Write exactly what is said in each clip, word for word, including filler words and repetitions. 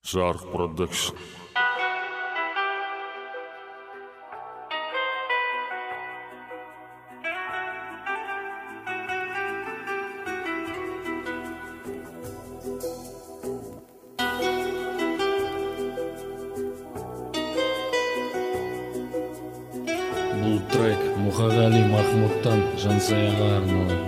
Жарық Продакшн. Бұл трек Мұқағали Махмуттан Жансаяға арналады.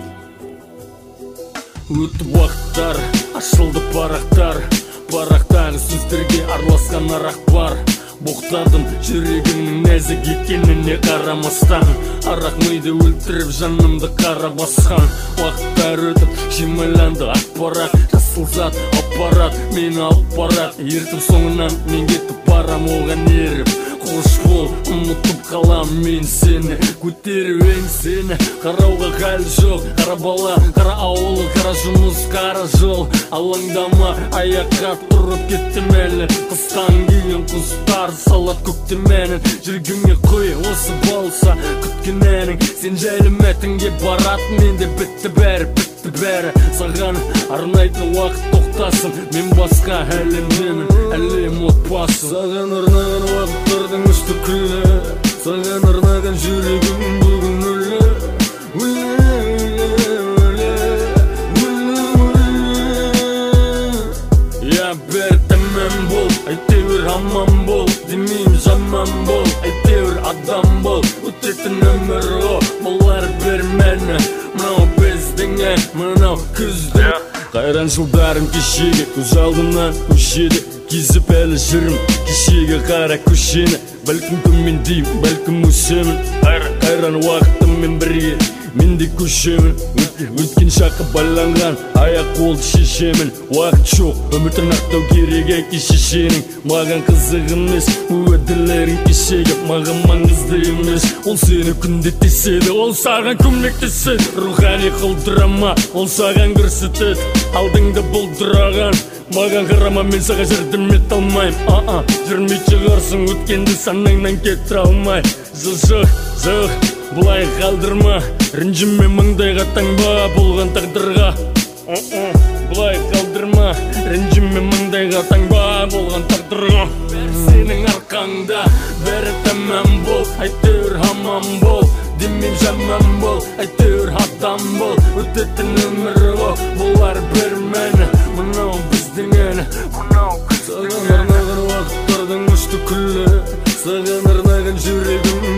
Өтіп уақыттар, ашылды парақтар, парақтағы сөздерге араласқан арақ бар. Боқтадым жүрегімнің нәзік екеніне қарамастан, арақ миды өлтіріп жанымды қара басқан. Уақыттар өтіп шимайланды ақпарат, жасыл зат аппарат мені алып барат. Ертіп соңынан мен кетіп барам оған еріп. Қош бол, ұмытып қалам мен сені, көтеріп еңсені. Қарауға хәл жоқ, қара бала, қара ауыл, қара жұмыс, қара жол. Алаңдама, аяққа тұрып кеттім әлі. Қыстан кейін құстар салат көкті мәнін. Жүргіңе қой, осы болса күткен әнің. Сен жайлы мәтінге барат, менде бітті бәрі, бітті бәрі. Саған арнайтын уақыт тоқтасын, мен басқа әлемнемін, әлем отбасы. Саған арнаған уақыттардың үшті күлі, саған арнаған жүрегім бүгін өлі. Өлі, өлі, өлі, өлі. Я бер тәмәм бол, әйтеуір аман бол. Демейм жаман бол, әйтеуір адам бол. Өтетін өмір о, болар бір мәні. Мынау біздің ән, мынау күздің. Қайран жылдарым кешеге, көз алдымнан көшеді. Кезіп әлі жүрім, кешеге қара көшені. Бәлкім төмендейм, бәлкім өсемін. Қайран уақытыммен бірге менде көшемін. Өткен шақы байланған, аяқ қолды шешемін. Уақыт жоқ, өміртін ақтау керек әке шешенің. Маған қызық емес, өділерің кешегі. Маған маңызды емес, ол сені күнде теседі. Ол саған көмектеседі, рухани қылдырама. Ол саған көрсетеді, алдыңды бұлдыраған. Маған қарама, мен саған жердім ет алмайм. А-а, жүрмей шығарсың өткенді санаңнан кетір алмай. Жоқ, жоқ, бұлай қалдырма. Ренжіме маңдайға таңба болған тағдырға. Бұлай қалдырма. Ренжіме маңдайға таңба болған тағдырға. Бәрі сенің арқаңда, бәрі тәмәм бол. Әйтеуір аман бол, демейм жаман бол. Әйтеуір адам бол, өтетін өмір о, болар бір мәні. Мынау біздің әні, мынау күздің. Саған арнаған уақыттардың үшті күлі, саған арнаған жүрегім